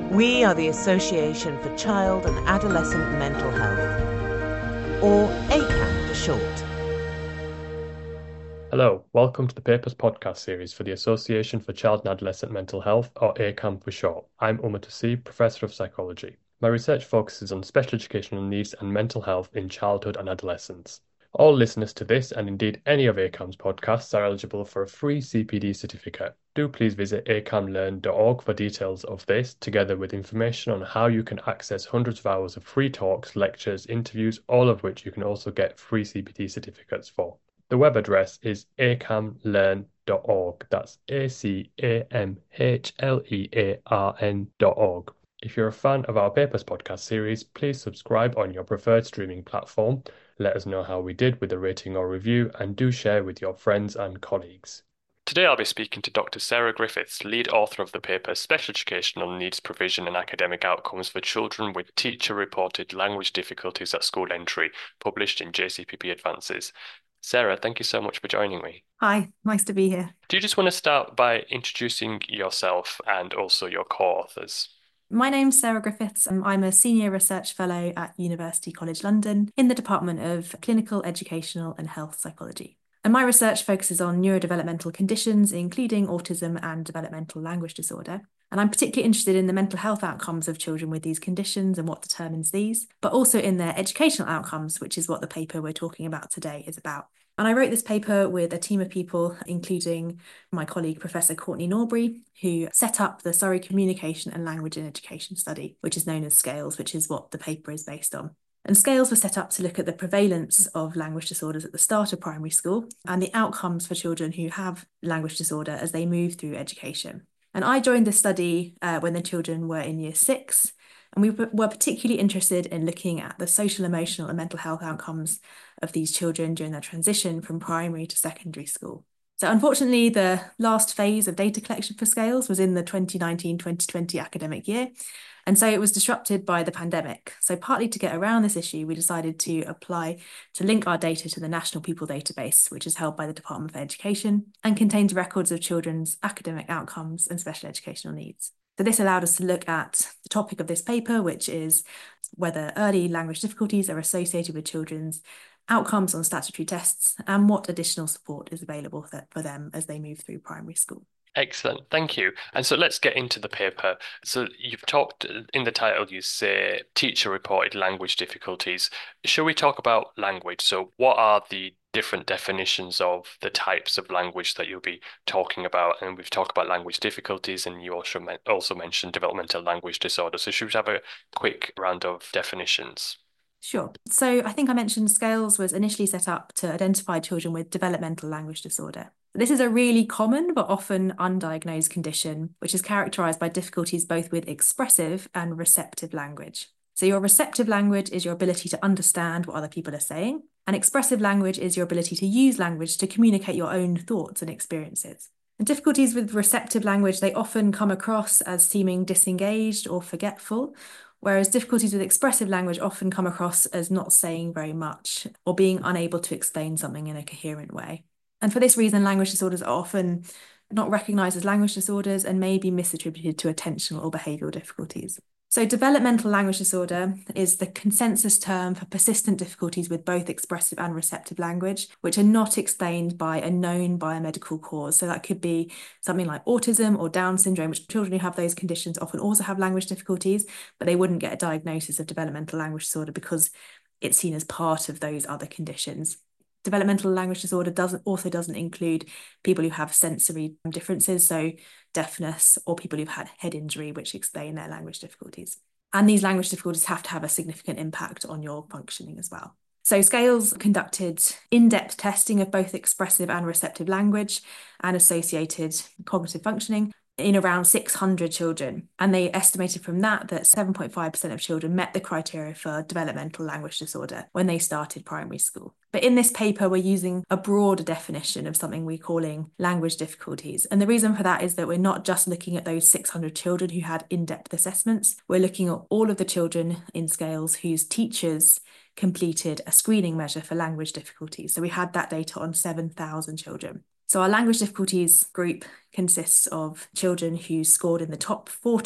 We are the Association for Child and Adolescent Mental Health, or ACAM for short. Hello, welcome to the Papers podcast series for the Association for Child and Adolescent Mental Health, or ACAM for short. I'm Umar Tasib, Professor of Psychology. My research focuses on special educational needs and mental health in childhood and adolescence. All listeners to this, and indeed any of ACAM's podcasts, are eligible for a free CPD certificate. Do please visit acamlearn.org for details of this, together with information on how you can access hundreds of hours of free talks, lectures, interviews, all of which you can also get free CPD certificates for. The web address is acamlearn.org. That's acamhlearn.org. If you're a fan of our Papers podcast series, please subscribe on your preferred streaming platform. Let us know how we did with a rating or review, and do share with your friends and colleagues. Today I'll be speaking to Dr. Sarah Griffiths, lead author of the paper Special Educational Needs Provision and Academic Outcomes for Children with Teacher-Reported Language Difficulties at School Entry, published in JCPP Advances. Sarah, thank you so much for joining me. Hi, nice to be here. Do you just want to start by introducing yourself and also your co-authors? My name's Sarah Griffiths, and I'm a Senior Research Fellow at University College London in the Department of Clinical, Educational and Health Psychology. And my research focuses on neurodevelopmental conditions, including autism and developmental language disorder. And I'm particularly interested in the mental health outcomes of children with these conditions and what determines these, but also in their educational outcomes, which is what the paper we're talking about today is about. And I wrote this paper with a team of people, including my colleague, Professor Courtney Norbury, who set up the Surrey Communication and Language in Education study, which is known as SCALES, which is what the paper is based on. And SCALES was set up to look at the prevalence of language disorders at the start of primary school and the outcomes for children who have language disorder as they move through education. And I joined the study when the children were in year 6, and we were particularly interested in looking at the social, emotional and mental health outcomes of these children during their transition from primary to secondary school. So unfortunately, the last phase of data collection for SCALES was in the 2019-2020 academic year. And so it was disrupted by the pandemic. So partly to get around this issue, we decided to apply to link our data to the National Pupil Database, which is held by the Department for Education and contains records of children's academic outcomes and special educational needs. So this allowed us to look at the topic of this paper, which is whether early language difficulties are associated with children's outcomes on statutory tests and what additional support is available for them as they move through primary school. Excellent, thank you. And so let's get into the paper. So you've talked in the title, you say teacher-reported language difficulties. Shall we talk about language? So what are the different definitions of the types of language that you'll be talking about? And we've talked about language difficulties, and you also mentioned developmental language disorder. So should we have a quick round of definitions? Sure. So I think I mentioned SCALES was initially set up to identify children with developmental language disorder. This is a really common but often undiagnosed condition, which is characterised by difficulties both with expressive and receptive language. So your receptive language is your ability to understand what other people are saying, and expressive language is your ability to use language to communicate your own thoughts and experiences. And difficulties with receptive language, they often come across as seeming disengaged or forgetful, whereas difficulties with expressive language often come across as not saying very much or being unable to explain something in a coherent way. And for this reason, language disorders are often not recognised as language disorders and may be misattributed to attentional or behavioural difficulties. So developmental language disorder is the consensus term for persistent difficulties with both expressive and receptive language, which are not explained by a known biomedical cause. So that could be something like autism or Down syndrome, which children who have those conditions often also have language difficulties, but they wouldn't get a diagnosis of developmental language disorder because it's seen as part of those other conditions. Developmental language disorder doesn't include people who have sensory differences, so deafness, or people who've had head injury, which explain their language difficulties. And these language difficulties have to have a significant impact on your functioning as well. So SCALES conducted in-depth testing of both expressive and receptive language and associated cognitive functioning in around 600 children. And they estimated from that 7.5% of children met the criteria for developmental language disorder when they started primary school. But in this paper, we're using a broader definition of something we're calling language difficulties. And the reason for that is that we're not just looking at those 600 children who had in-depth assessments. We're looking at all of the children in SCALES whose teachers completed a screening measure for language difficulties. So we had that data on 7,000 children. So our language difficulties group consists of children who scored in the top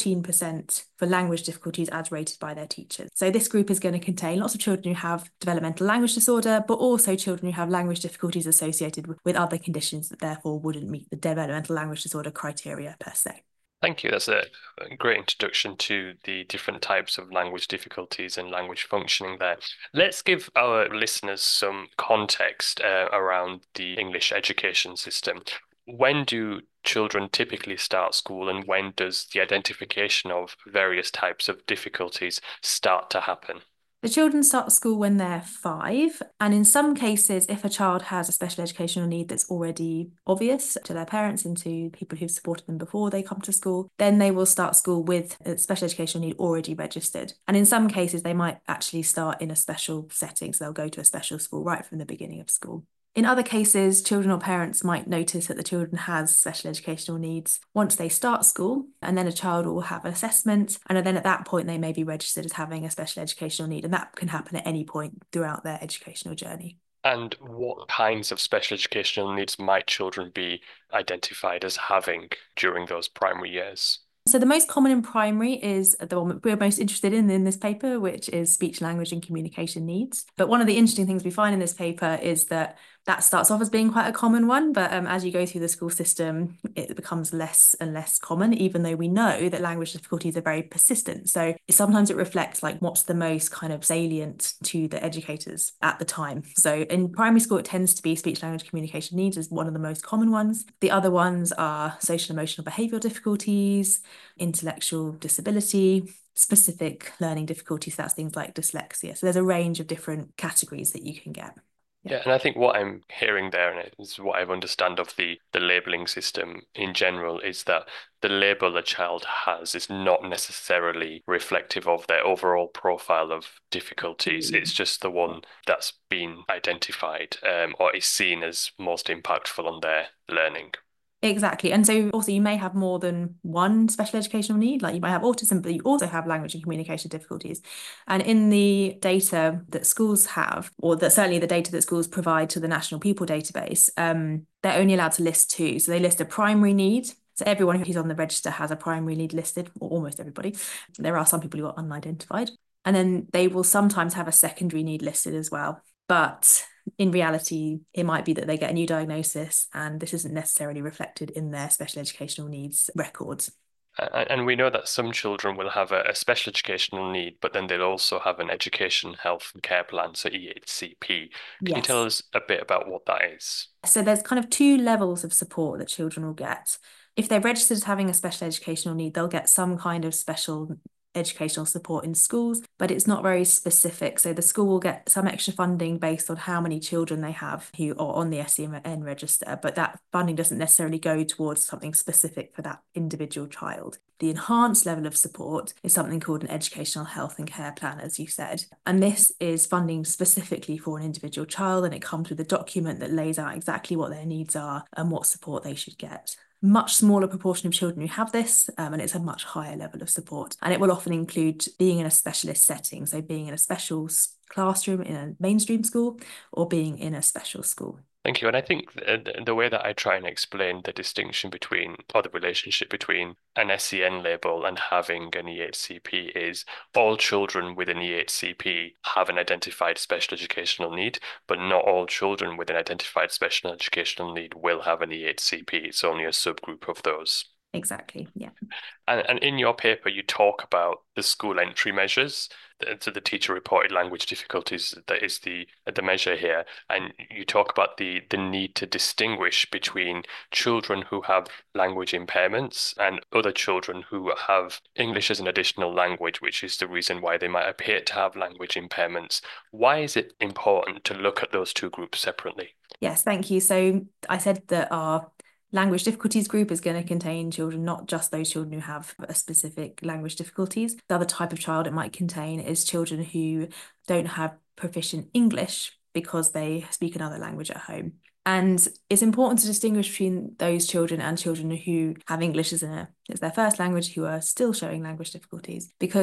14% for language difficulties as rated by their teachers. So this group is going to contain lots of children who have developmental language disorder, but also children who have language difficulties associated with other conditions that therefore wouldn't meet the developmental language disorder criteria per se. Thank you. That's a great introduction to the different types of language difficulties and language functioning there. Let's give our listeners some context around the English education system. When do children typically start school, and when does the identification of various types of difficulties start to happen? The children start school when they're 5, and in some cases, if a child has a special educational need that's already obvious to their parents and to people who've supported them before they come to school, then they will start school with a special educational need already registered. And in some cases, they might actually start in a special setting, so they'll go to a special school right from the beginning of school. In other cases, children or parents might notice that the children has special educational needs once they start school, and then a child will have an assessment, and then at that point they may be registered as having a special educational need, and that can happen at any point throughout their educational journey. And what kinds of special educational needs might children be identified as having during those primary years? So the most common in primary is the one we're most interested in this paper, which is speech, language and communication needs. But one of the interesting things we find in this paper is that starts off as being quite a common one, but as you go through the school system, it becomes less and less common, even though we know that language difficulties are very persistent. So sometimes it reflects like what's the most kind of salient to the educators at the time. So in primary school, it tends to be speech, language, communication needs is one of the most common ones. The other ones are social, emotional, behavioural difficulties, intellectual disability, specific learning difficulties. That's things like dyslexia. So there's a range of different categories that you can get. Yeah, and I think what I'm hearing there, and it's what I understand of the labelling system in general, is that the label a child has is not necessarily reflective of their overall profile of difficulties. It's just the one that's been identified or is seen as most impactful on their learning. Exactly. And so also you may have more than one special educational need, like you might have autism, but you also have language and communication difficulties. And in the data that schools have, or that certainly the data that schools provide to the National Pupil Database, they're only allowed to list 2. So they list a primary need. So everyone who's on the register has a primary need listed, or almost everybody. There are some people who are unidentified. And then they will sometimes have a secondary need listed as well. But in reality, it might be that they get a new diagnosis and this isn't necessarily reflected in their special educational needs records. And we know that some children will have a special educational need, but then they'll also have an education, health and care plan, so EHCP. Can you tell us a bit about what that is? So there's kind of 2 levels of support that children will get. If they're registered as having a special educational need, they'll get some kind of special educational support in schools, but it's not very specific. So the school will get some extra funding based on how many children they have who are on the SEN register, but that funding doesn't necessarily go towards something specific for that individual child. The enhanced level of support is something called an educational health and care plan, as you said. And this is funding specifically for an individual child, and it comes with a document that lays out exactly what their needs are and what support they should get. Much smaller proportion of children who have this, and it's a much higher level of support. And it will often include being in a specialist setting, so being in a special classroom in a mainstream school or being in a special school. Thank you. And I think the way that I try and explain the distinction between, or the relationship between an SEN label and having an EHCP is all children with an EHCP have an identified special educational need, but not all children with an identified special educational need will have an EHCP. It's only a subgroup of those. Exactly, yeah. And in your paper, you talk about the school entry measures. So the teacher reported language difficulties, that is the measure here. And you talk about the need to distinguish between children who have language impairments and other children who have English as an additional language, which is the reason why they might appear to have language impairments. Why is it important to look at those 2 groups separately? Yes, thank you. So I said that our language difficulties group is going to contain children, not just those children who have a specific language difficulties. The other type of child it might contain is children who don't have proficient English because they speak another language at home. And it's important to distinguish between those children and children who have English as their first language, who are still showing language difficulties, because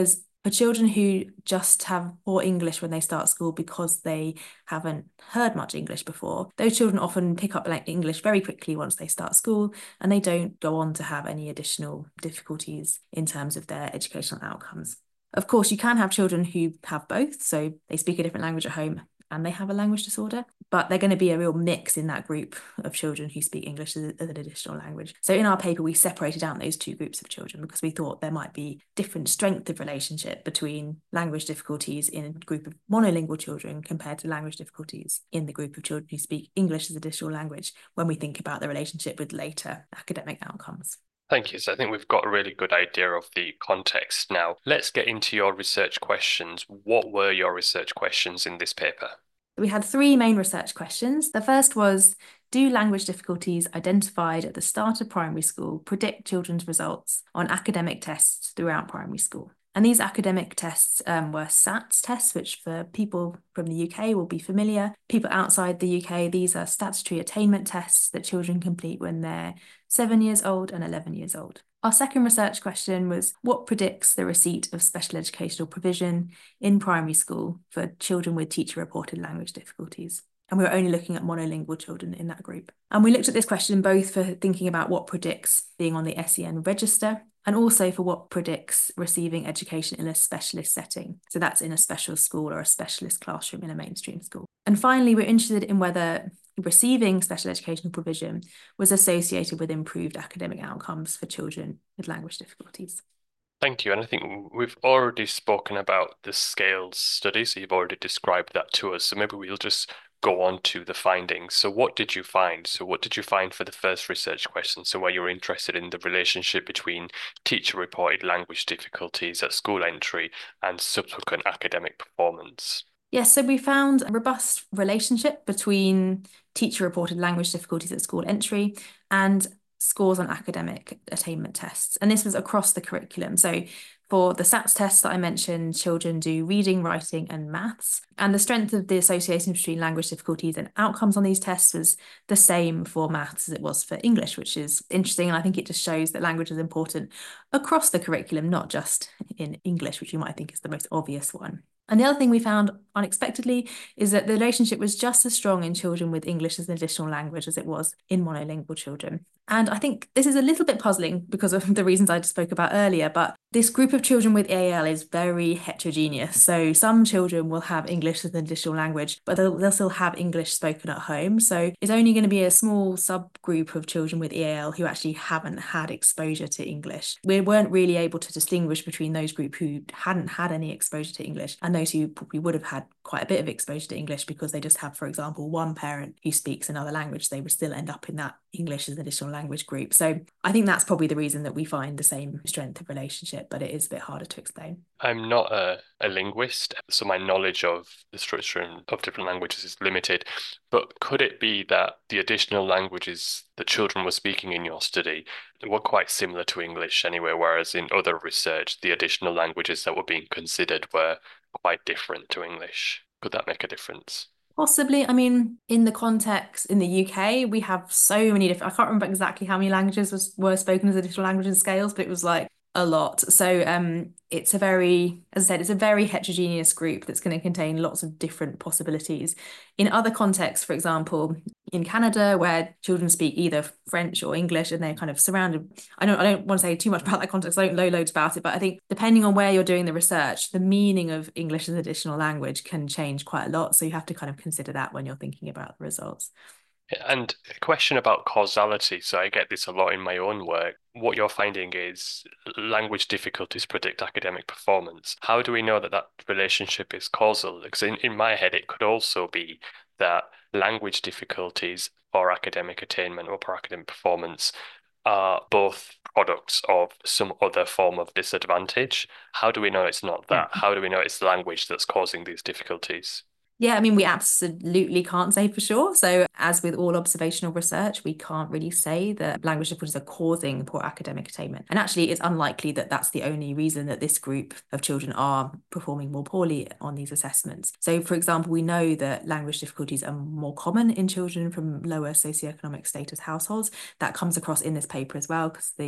For children who just have poor English when they start school because they haven't heard much English before, those children often pick up English very quickly once they start school, and they don't go on to have any additional difficulties in terms of their educational outcomes. Of course, you can have children who have both, so they speak a different language at home and they have a language disorder, but they're going to be a real mix in that group of children who speak English as an additional language. So in our paper, we separated out those two groups of children because we thought there might be different strength of relationship between language difficulties in a group of monolingual children compared to language difficulties in the group of children who speak English as additional language when we think about the relationship with later academic outcomes. Thank you. So I think we've got a really good idea of the context now. Let's get into your research questions. What were your research questions in this paper? We had three main research questions. The first was, do language difficulties identified at the start of primary school predict children's results on academic tests throughout primary school? And these academic tests were SATs tests, which for people from the UK will be familiar. People outside the UK, these are statutory attainment tests that children complete when they're 7 years old and 11 years old. Our second research question was, what predicts the receipt of special educational provision in primary school for children with teacher-reported language difficulties? And we were only looking at monolingual children in that group. And we looked at this question both for thinking about what predicts being on the SEN register and also for what predicts receiving education in a specialist setting. So that's in a special school or a specialist classroom in a mainstream school. And finally, we're interested in whether receiving special educational provision was associated with improved academic outcomes for children with language difficulties. Thank you. And I think we've already spoken about the SCALES study, so you've already described that to us. So maybe we'll just go on to the findings. So what did you find? So what did you find for the first research question? So where you're interested in the relationship between teacher-reported language difficulties at school entry and subsequent academic performance? Yes, so we found a robust relationship between teacher-reported language difficulties at school entry and scores on academic attainment tests. And this was across the curriculum. So for the SATs tests that I mentioned, children do reading, writing, and maths. And the strength of the association between language difficulties and outcomes on these tests was the same for maths as it was for English, which is interesting. And I think it just shows that language is important across the curriculum, not just in English, which you might think is the most obvious one. And the other thing we found unexpectedly is that the relationship was just as strong in children with English as an additional language as it was in monolingual children. And I think this is a little bit puzzling because of the reasons I just spoke about earlier, but this group of children with EAL is very heterogeneous. So some children will have English as an additional language, but they'll still have English spoken at home. So it's only going to be a small subgroup of children with EAL who actually haven't had exposure to English. We weren't really able to distinguish between those group who hadn't had any exposure to English and those who probably would have had quite a bit of exposure to English because they just have, for example, one parent who speaks another language. They would still end up in that English as an additional language group. So I think that's probably the reason that we find the same strength of relationship, but it is a bit harder to explain. I'm not a linguist, so my knowledge of the structure of different languages is limited. But could it be that the additional languages that children were speaking in your study were quite similar to English anyway, whereas in other research, the additional languages that were being considered were quite different to English? Could that make a difference? Possibly. I mean, in the context in the UK, we have so many different, I can't remember exactly how many languages were spoken as additional language in SCALES, but it was like a lot. So it's a very, as I said, it's a very heterogeneous group that's going to contain lots of different possibilities. In other contexts, for example, in Canada, where children speak either French or English and they're kind of surrounded, I don't want to say too much about that context, I don't know loads about it, but I think depending on where you're doing the research, the meaning of English as an additional language can change quite a lot. So you have to kind of consider that when you're thinking about the results. And a question about causality. So I get this a lot in my own work. What you're finding is language difficulties predict academic performance. How do we know that that relationship is causal? Because in my head, it could also be that language difficulties for academic attainment or for academic performance are both products of some other form of disadvantage. How do we know it's not that? How do we know it's the language that's causing these difficulties? Yeah, I mean, we absolutely can't say for sure. So as with all observational research, we can't really say that language difficulties are causing poor academic attainment. And actually, it's unlikely that that's the only reason that this group of children are performing more poorly on these assessments. So, for example, we know that language difficulties are more common in children from lower socioeconomic status households. That comes across in this paper as well, because the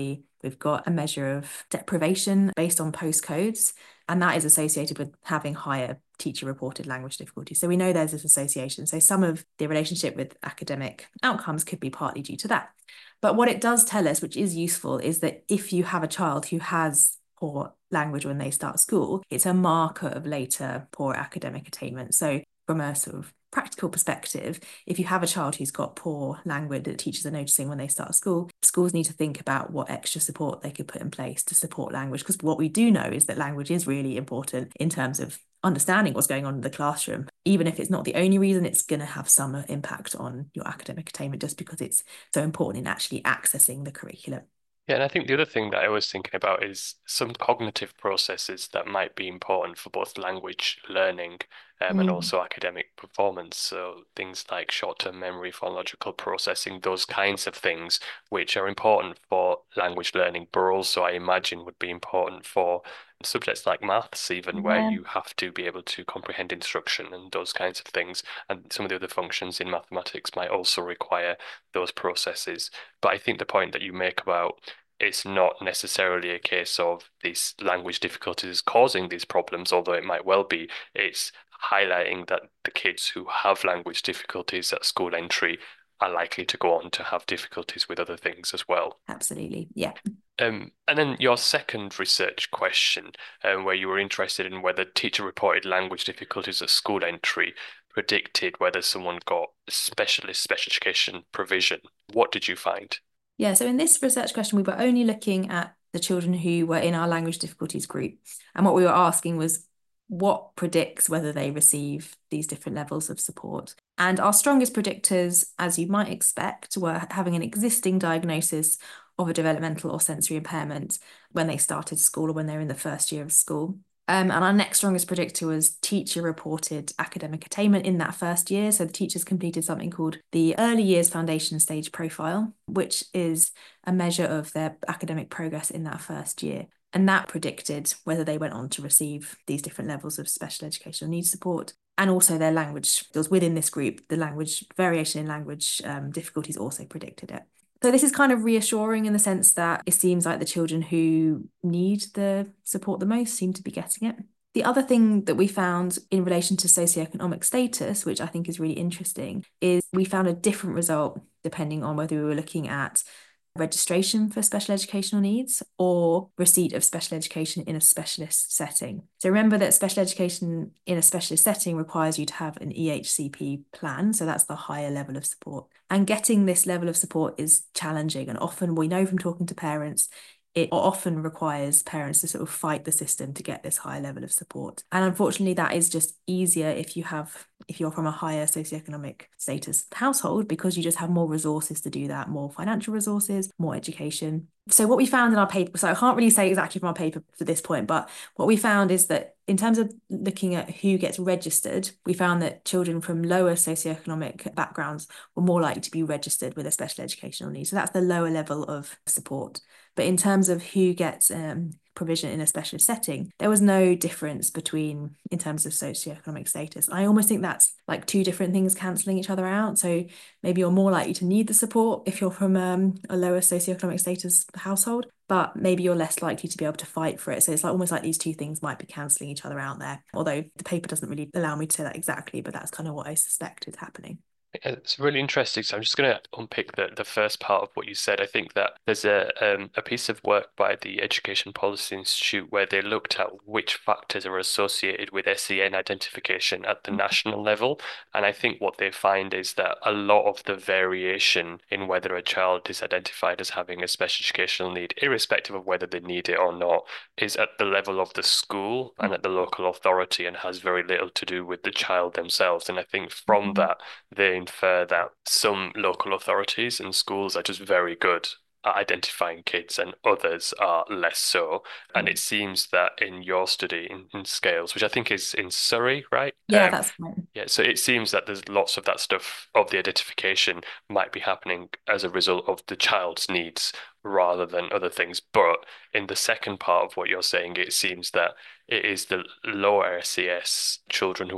We've got a measure of deprivation based on postcodes, and that is associated with having higher teacher-reported language difficulties. So we know there's this association. So some of the relationship with academic outcomes could be partly due to that. But what it does tell us, which is useful, is that if you have a child who has poor language when they start school, it's a marker of later poor academic attainment. So from a sort of practical perspective, if you have a child who's got poor language that teachers are noticing when they start school, schools need to think about what extra support they could put in place to support language. Because what we do know is that language is really important in terms of understanding what's going on in the classroom. Even if it's not the only reason, it's going to have some impact on your academic attainment just because it's so important in actually accessing the curriculum. Yeah, and I think the other thing that I was thinking about is some cognitive processes that might be important for both language learning and also academic performance. So things like short-term memory, phonological processing, those kinds of things, which are important for language learning, but also I imagine would be important for subjects like maths, even where Yeah. you have to be able to comprehend instruction and those kinds of things. And some of the other functions in mathematics might also require those processes. But I think the point that you make about it's not necessarily a case of these language difficulties causing these problems, although it might well be. It's highlighting that the kids who have language difficulties at school entry are likely to go on to have difficulties with other things as well. Absolutely. Yeah. And then your second research question, where you were interested in whether teacher-reported language difficulties at school entry predicted whether someone got special education provision. What did you find? Yeah, so in this research question, we were only looking at the children who were in our language difficulties group. And what we were asking was what predicts whether they receive these different levels of support. And our strongest predictors, as you might expect, were having an existing diagnosis of a developmental or sensory impairment when they started school or when they're in the first year of school. And our next strongest predictor was teacher-reported academic attainment in that first year. So the teachers completed something called the Early Years Foundation Stage Profile, which is a measure of their academic progress in that first year. And that predicted whether they went on to receive these different levels of special educational needs support. And also their language skills within this group, the language variation in language difficulties also predicted it. So this is kind of reassuring in the sense that it seems like the children who need the support the most seem to be getting it. The other thing that we found in relation to socioeconomic status, which I think is really interesting, is we found a different result depending on whether we were looking at registration for special educational needs or receipt of special education in a specialist setting. So remember that special education in a specialist setting requires you to have an EHCP plan. So that's the higher level of support. And getting this level of support is challenging. And often we know from talking to parents, it often requires parents to sort of fight the system to get this higher level of support. And unfortunately, that is just easier if you're from a higher socioeconomic status household, because you just have more resources to do that, more financial resources, more education. So what we found in our paper, so I can't really say exactly from our paper to this point, but what we found is that in terms of looking at who gets registered, we found that children from lower socioeconomic backgrounds were more likely to be registered with a special educational need. So that's the lower level of support. But in terms of who gets provision in a specialist setting, there was no difference in terms of socioeconomic status. I almost think that's like two different things cancelling each other out. So maybe you're more likely to need the support if you're from a lower socioeconomic status household, but maybe you're less likely to be able to fight for it. So it's like almost like these two things might be cancelling each other out there. Although the paper doesn't really allow me to say that exactly, but that's kind of what I suspect is happening. It's really interesting. So I'm just going to unpick the first part of what you said. I think that there's a piece of work by the Education Policy Institute where they looked at which factors are associated with SEN identification at the national level. And I think what they find is that a lot of the variation in whether a child is identified as having a special educational need, irrespective of whether they need it or not, is at the level of the school and at the local authority and has very little to do with the child themselves. And I think from that, they infer that some local authorities and schools are just very good at identifying kids and others are less so. And it seems that in your study in Scales, which I think is in Surrey, right? Yeah, that's right. Yeah, so it seems that there's lots of that stuff of the identification might be happening as a result of the child's needs rather than other things. But in the second part of what you're saying, it seems that it is the lower SES children who are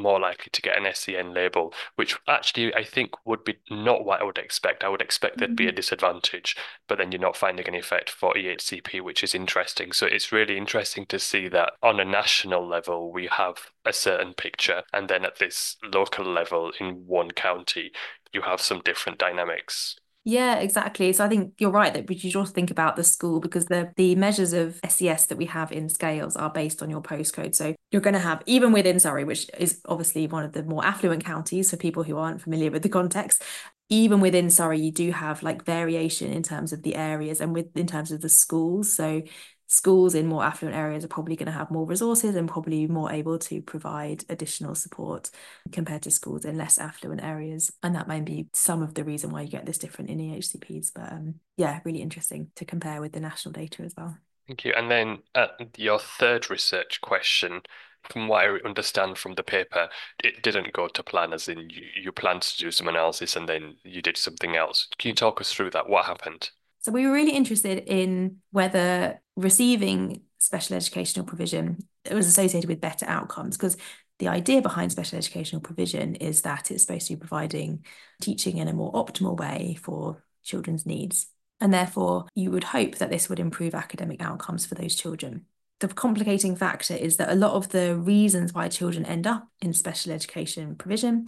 more likely to get an SEN label, which actually I think would be not what I would expect. I would expect there'd be a disadvantage, but then you're not finding any effect for EHCP, which is interesting. So it's really interesting to see that on a national level, we have a certain picture, and then at this local level in one county, you have some different dynamics. Yeah, exactly. So I think you're right that we should also think about the school, because the measures of SES that we have in scales are based on your postcode. So you're going to have, even within Surrey, which is obviously one of the more affluent counties for people who aren't familiar with the context, even within Surrey, you do have like variation in terms of the areas and in terms of the schools. So schools in more affluent areas are probably going to have more resources and probably more able to provide additional support compared to schools in less affluent areas. And that might be some of the reason why you get this different in EHCPs. But yeah, really interesting to compare with the national data as well. Thank you. And then your third research question, from what I understand from the paper, it didn't go to plan, as in you planned to do some analysis and then you did something else. Can you talk us through that? What happened? So we were really interested in whether receiving special educational provision was associated with better outcomes, because the idea behind special educational provision is that it's supposed to be providing teaching in a more optimal way for children's needs. And therefore, you would hope that this would improve academic outcomes for those children. The complicating factor is that a lot of the reasons why children end up in special education provision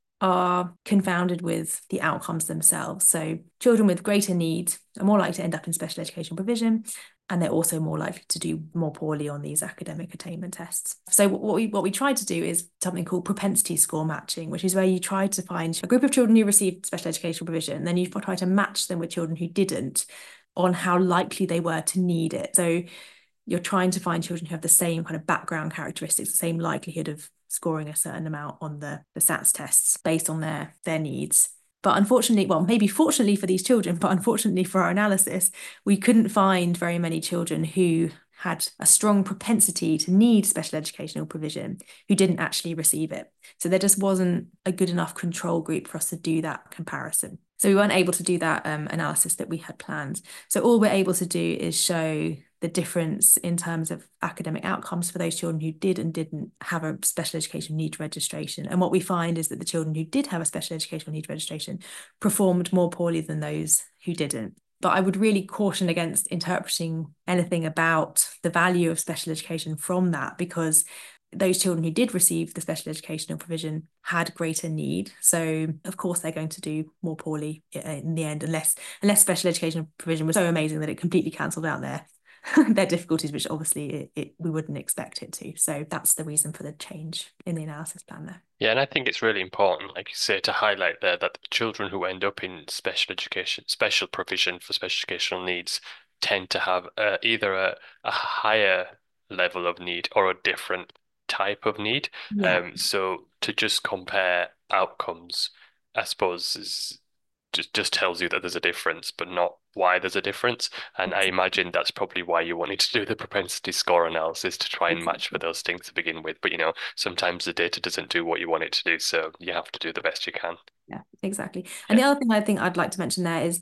are confounded with the outcomes themselves. So children with greater needs are more likely to end up in special education provision, and they're also more likely to do more poorly on these academic attainment tests. So what we tried to do is something called propensity score matching, which is where you try to find a group of children who received special educational provision, and then you try to match them with children who didn't on how likely they were to need it. So you're trying to find children who have the same kind of background characteristics, the same likelihood of scoring a certain amount on the SATs tests based on their needs. But unfortunately, well, maybe fortunately for these children, but unfortunately for our analysis, we couldn't find very many children who had a strong propensity to need special educational provision who didn't actually receive it. So there just wasn't a good enough control group for us to do that comparison. So we weren't able to do that analysis that we had planned. So all we're able to do is show the difference in terms of academic outcomes for those children who did and didn't have a special education needs registration. And what we find is that the children who did have a special educational needs registration performed more poorly than those who didn't. But I would really caution against interpreting anything about the value of special education from that, because those children who did receive the special educational provision had greater need. So of course they're going to do more poorly in the end, unless special educational provision was so amazing that it completely cancelled out their difficulties, which obviously we wouldn't expect it to. So that's the reason for the change in the analysis plan there. Yeah, and I think it's really important, like you say, to highlight there that the children who end up in special education, special provision for special educational needs tend to have either a higher level of need or a different type of need. Yeah. So to just compare outcomes, I suppose, is just tells you that there's a difference, but not why there's a difference. And I imagine that's probably why you wanted to do the propensity score analysis, to try and match for those things to begin with. But sometimes the data doesn't do what you want it to do, so you have to do the best you can. Yeah, exactly. And the other thing I think I'd like to mention there is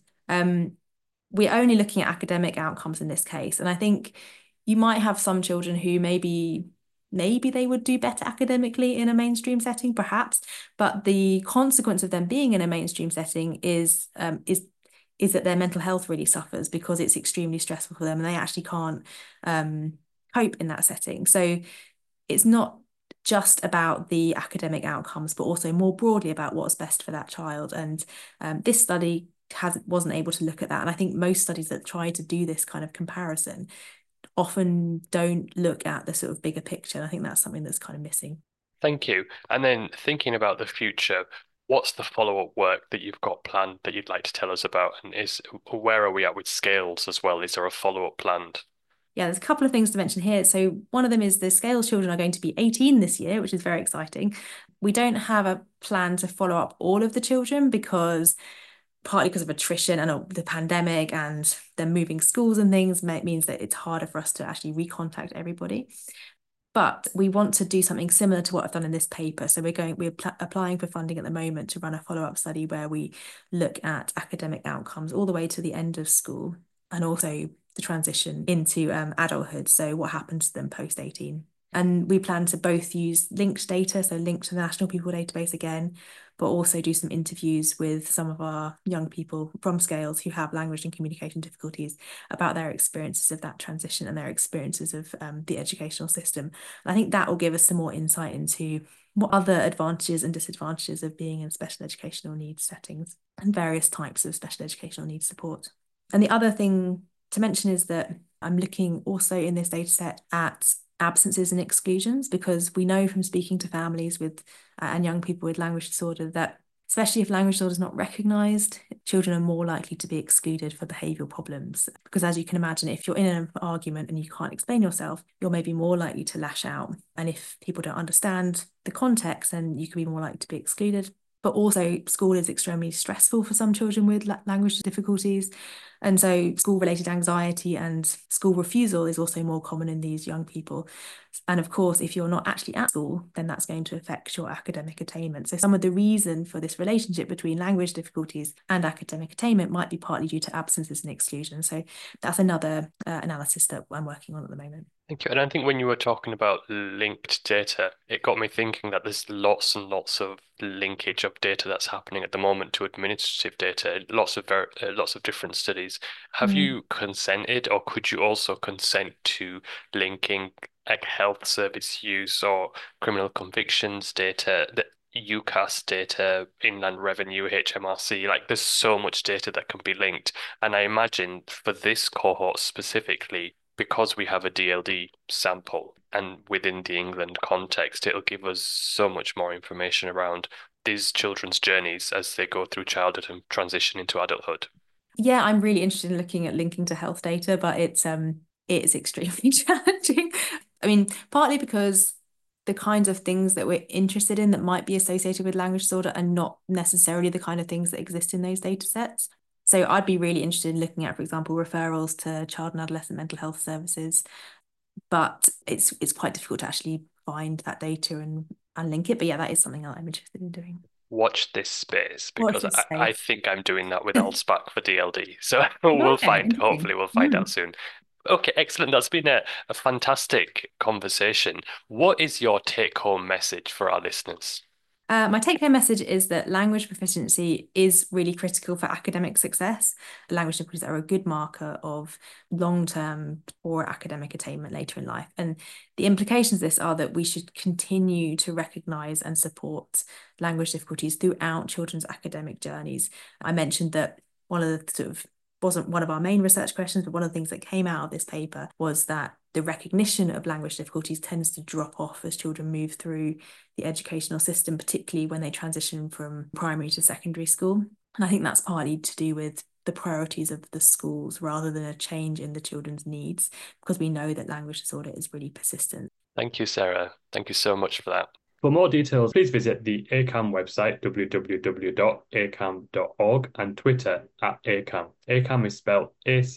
we're only looking at academic outcomes in this case. And I think you might have some children who maybe they would do better academically in a mainstream setting, perhaps, but the consequence of them being in a mainstream setting is that their mental health really suffers, because it's extremely stressful for them and they actually can't cope in that setting. So it's not just about the academic outcomes, but also more broadly about what's best for that child. And this study wasn't able to look at that. And I think most studies that try to do this kind of comparison often don't look at the sort of bigger picture. And I think that's something that's kind of missing. Thank you. And then thinking about the future, what's the follow-up work that you've got planned that you'd like to tell us about? And where are we at with scales as well? Is there a follow-up planned? Yeah, there's a couple of things to mention here. So one of them is the scales children are going to be 18 this year, which is very exciting. We don't have a plan to follow up all of the children, partly because of attrition and the pandemic and them moving schools and things means that it's harder for us to actually recontact everybody. But we want to do something similar to what I've done in this paper. So we're applying for funding at the moment to run a follow-up study where we look at academic outcomes all the way to the end of school, and also the transition into adulthood. So what happens to them post 18? And we plan to both use linked data, so linked to the National Pupil Database again, but also do some interviews with some of our young people from Scales who have language and communication difficulties about their experiences of that transition and their experiences of the educational system. And I think that will give us some more insight into what other advantages and disadvantages of being in special educational needs settings and various types of special educational needs support. And the other thing to mention is that I'm looking also in this data set at absences and exclusions, because we know from speaking to families with and young people with language disorder that especially if language disorder is not recognised, children are more likely to be excluded for behavioural problems. Because as you can imagine, if you're in an argument and you can't explain yourself, you're maybe more likely to lash out. And if people don't understand the context, then you could be more likely to be excluded. But also, school is extremely stressful for some children with language difficulties. And so school-related anxiety and school refusal is also more common in these young people. And of course, if you're not actually at school, then that's going to affect your academic attainment. So some of the reason for this relationship between language difficulties and academic attainment might be partly due to absences and exclusion. So that's another analysis that I'm working on at the moment. Thank you. And I think when you were talking about linked data, it got me thinking that there's lots and lots of linkage of data that's happening at the moment to administrative data, lots of different studies. Have you consented, or could you also consent to linking like health service use or criminal convictions data, the UCAS data, inland revenue, HMRC? Like there's so much data that can be linked. And I imagine for this cohort specifically, because we have a DLD sample and within the England context, it'll give us so much more information around these children's journeys as they go through childhood and transition into adulthood. Yeah, I'm really interested in looking at linking to health data, but it's extremely challenging. I mean, partly because the kinds of things that we're interested in that might be associated with language disorder are not necessarily the kind of things that exist in those data sets. So I'd be really interested in looking at, for example, referrals to child and adolescent mental health services, but it's quite difficult to actually find that data and link it. But yeah, that is something that I'm interested in doing. Watch this space, Watch because this I space. think I'm doing that with LSPAC for DLD. So we'll find, hopefully we'll find out soon. Okay, excellent. That's been a fantastic conversation. What is your take-home message for our listeners? My take-home message is that language proficiency is really critical for academic success. Language difficulties are a good marker of long-term poor academic attainment later in life. And the implications of this are that we should continue to recognise and support language difficulties throughout children's academic journeys. I mentioned that one of the wasn't one of our main research questions, but one of the things that came out of this paper was that the recognition of language difficulties tends to drop off as children move through the educational system, particularly when they transition from primary to secondary school. And I think that's partly to do with the priorities of the schools rather than a change in the children's needs, because we know that language disorder is really persistent. Thank you, Sarah. Thank you so much for that. For more details, please visit the ACAM website, www.acam.org, and Twitter @ACAM. ACAM is spelled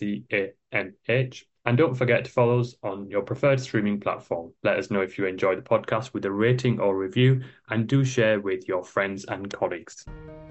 ACAMH. And don't forget to follow us on your preferred streaming platform. Let us know if you enjoy the podcast with a rating or review, and do share with your friends and colleagues.